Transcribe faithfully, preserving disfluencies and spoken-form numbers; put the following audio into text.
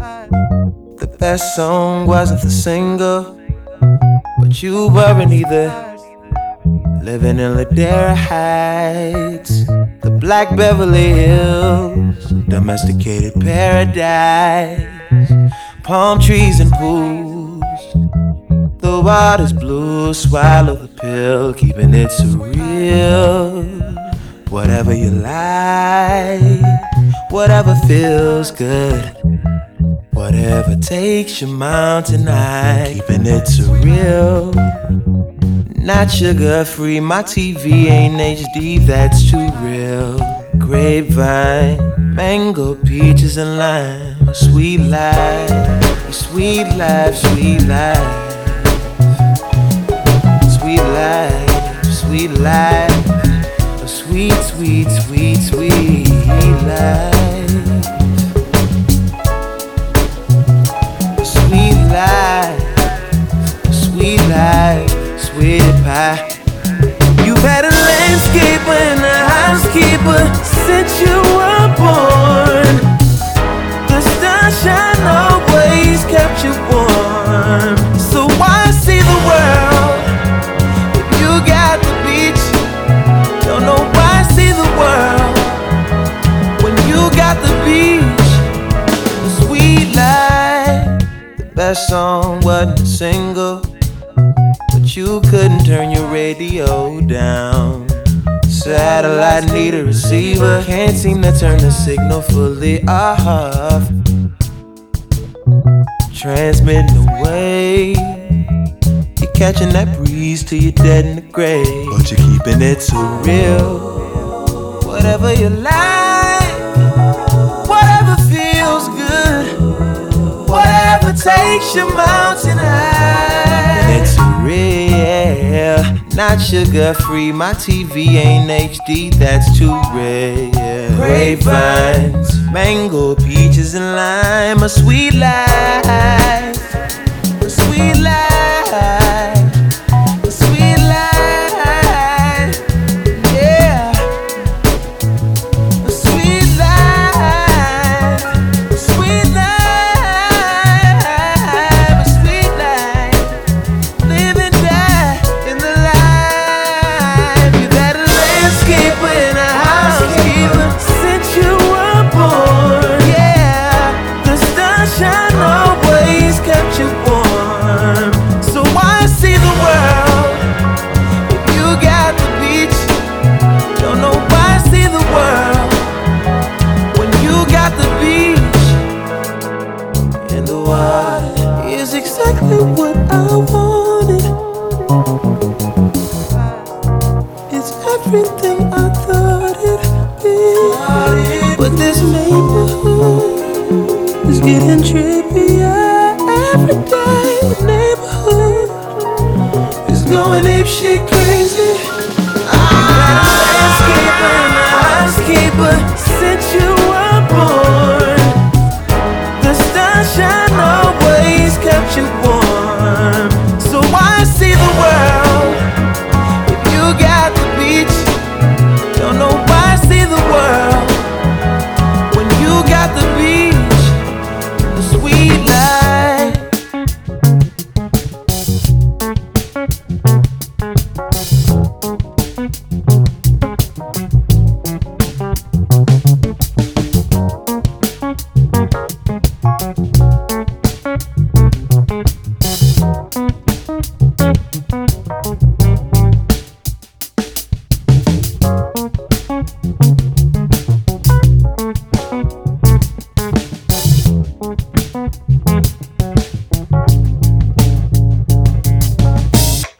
The best song wasn't the single, but you weren't either. Living in Ladera Heights, the Black Beverly Hills, domesticated paradise, palm trees and pools. The water's blue, swallow the pill, keeping it surreal. Whatever you like, whatever feels good, whatever takes your mountain high, keeping it surreal. Not sugar free, my T V ain't H D, that's too real. Grapevine, mango, peaches and lime, a sweet life, sweet life, sweet life. Sweet life, sweet life, a sweet, sweet, sweet, sweet life. A sweet life, a sweet life, sweet pie. You've had a landscaper and a housekeeper since you were born. The sunshine always kept you warm. So why see the world if you got the beach? Don't know why see the world when you got the beach. The sweet life, the best song wasn't a single, but you couldn't turn your radio down. Satellite need a receiver, can't seem to turn the signal fully off. Transmitting away, you're catching that breeze till you're dead in the grave, but you're keeping it surreal. Whatever you like, whatever feels good, whatever takes your mountain high, and it's real. Not sugar free, my T V ain't H D, that's too rare. Grapevines, mango, peaches and lime, a sweet life.